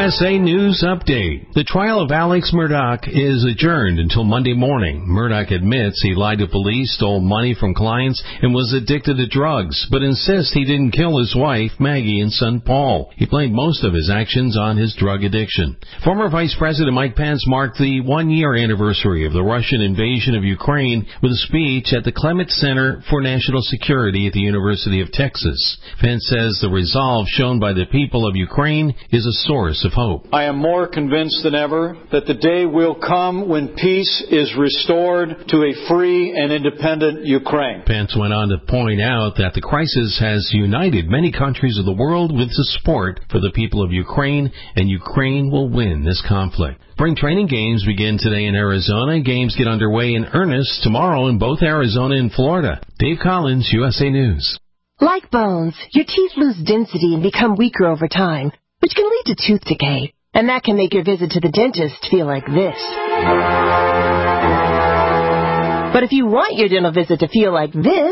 USA News Update. The trial of Alex Murdaugh is adjourned until Monday morning. Murdaugh admits he lied to police, stole money from clients, and was addicted to drugs, but insists he didn't kill his wife, Maggie, and son, Paul. He blamed most of his actions on his drug addiction. Former Vice President Mike Pence marked the one-year anniversary of the Russian invasion of Ukraine with a speech at the Clement Center for National Security at the University of Texas. Pence says the resolve shown by the people of Ukraine is a source of hope. I am more convinced than ever that the day will come when peace is restored to a free and independent Ukraine. Pence went on to point out that the crisis has united many countries of the world with the support for the people of Ukraine, and Ukraine will win this conflict. Spring training games begin today in Arizona. Games get underway in earnest tomorrow in both Arizona and Florida. Dave Collins, USA News. Like bones, your teeth lose density and become weaker over time, which can lead to tooth decay. And that can make your visit to the dentist feel like this. But if you want your dental visit to feel like this,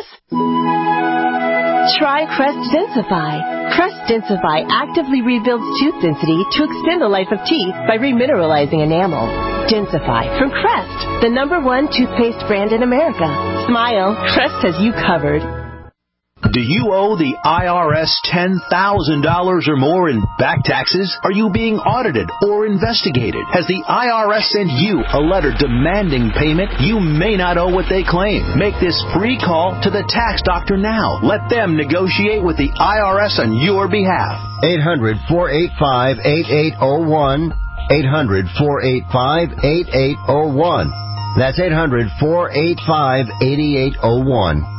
try Crest Densify. Crest Densify actively rebuilds tooth density to extend the life of teeth by remineralizing enamel. Densify from Crest, the #1 toothpaste brand in America. Smile, Crest has you covered. Do you owe the IRS $10,000 or more in back taxes? Are you being audited or investigated? Has the IRS sent you a letter demanding payment? You may not owe what they claim. Make this free call to the tax doctor now. Let them negotiate with the IRS on your behalf. 800-485-8801. 800-485-8801. That's 800-485-8801.